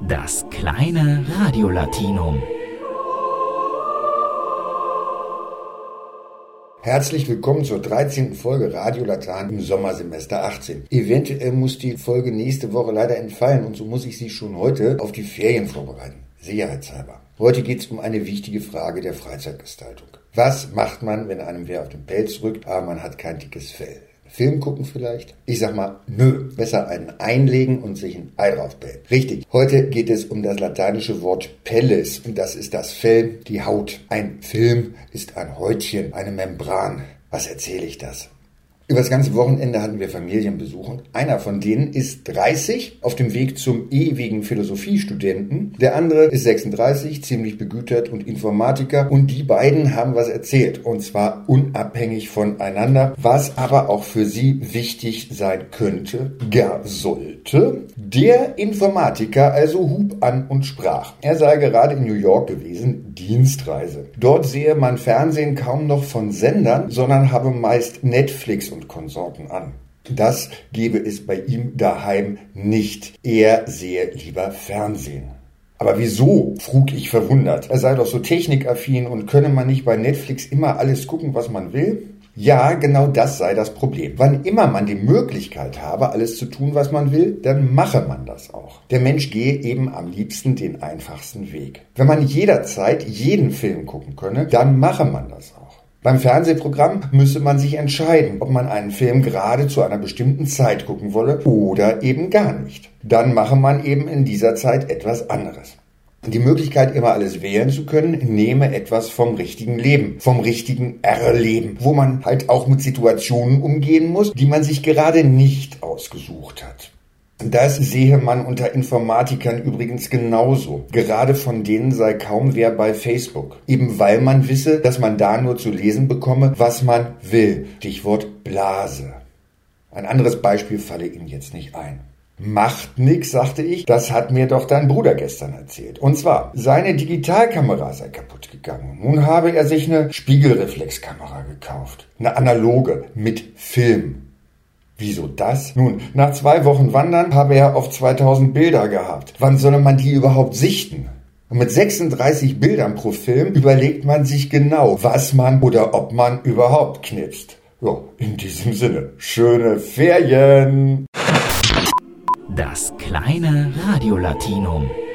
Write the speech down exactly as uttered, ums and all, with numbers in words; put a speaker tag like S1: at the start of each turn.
S1: Das kleine Radiolatinum.
S2: Herzlich willkommen zur dreizehnten Folge Radio Latan im Sommersemester achtzehn. Eventuell muss die Folge nächste Woche leider entfallen und so muss ich Sie schon heute auf die Ferien vorbereiten. Sicherheitshalber. Heute geht es um eine wichtige Frage der Freizeitgestaltung. Was macht man, wenn einem wer auf den Pelz rückt, aber man hat kein dickes Fell? Film gucken vielleicht? Ich sag mal, nö. Besser einen einlegen und sich ein Ei draufbellen. Richtig. Heute geht es um das lateinische Wort Pellis. Und das ist das Fell, die Haut. Ein Film ist ein Häutchen, eine Membran. Was erzähle ich das? Über das ganze Wochenende hatten wir Familienbesuch und einer von denen ist dreißig, auf dem Weg zum ewigen Philosophiestudenten. Der andere ist sechsunddreißig, ziemlich begütert und Informatiker. Und die beiden haben was erzählt. Und zwar unabhängig voneinander, was aber auch für sie wichtig sein könnte, gar sollte. Der Informatiker also hub an und sprach. Er sei gerade in New York gewesen, Dienstreise. Dort sehe man Fernsehen kaum noch von Sendern, sondern habe meist Netflix und Konsorten an. Das gebe es bei ihm daheim nicht. Er sehe lieber Fernsehen. Aber wieso? Frug ich verwundert. Er sei doch so technikaffin und könne man nicht bei Netflix immer alles gucken, was man will? Ja, genau das sei das Problem. Wann immer man die Möglichkeit habe, alles zu tun, was man will, dann mache man das auch. Der Mensch gehe eben am liebsten den einfachsten Weg. Wenn man jederzeit jeden Film gucken könne, dann mache man das auch. Beim Fernsehprogramm müsse man sich entscheiden, ob man einen Film gerade zu einer bestimmten Zeit gucken wolle oder eben gar nicht. Dann mache man eben in dieser Zeit etwas anderes. Die Möglichkeit, immer alles wählen zu können, nehme etwas vom richtigen Leben, vom richtigen Erleben, wo man halt auch mit Situationen umgehen muss, die man sich gerade nicht ausgesucht hat. Das sehe man unter Informatikern übrigens genauso. Gerade von denen sei kaum wer bei Facebook. Eben weil man wisse, dass man da nur zu lesen bekomme, was man will. Stichwort Blase. Ein anderes Beispiel falle Ihnen jetzt nicht ein. Macht nix, sagte ich, das hat mir doch dein Bruder gestern erzählt. Und zwar, seine Digitalkamera sei kaputt gegangen. Nun habe er sich eine Spiegelreflexkamera gekauft. Eine analoge mit Film. Wieso das? Nun, nach zwei Wochen Wandern habe er auf zweitausend Bilder gehabt. Wann solle man die überhaupt sichten? Und mit sechsunddreißig Bildern pro Film überlegt man sich genau, was man oder ob man überhaupt knipst. Ja, in diesem Sinne, schöne Ferien!
S1: Das kleine Radiolatinum.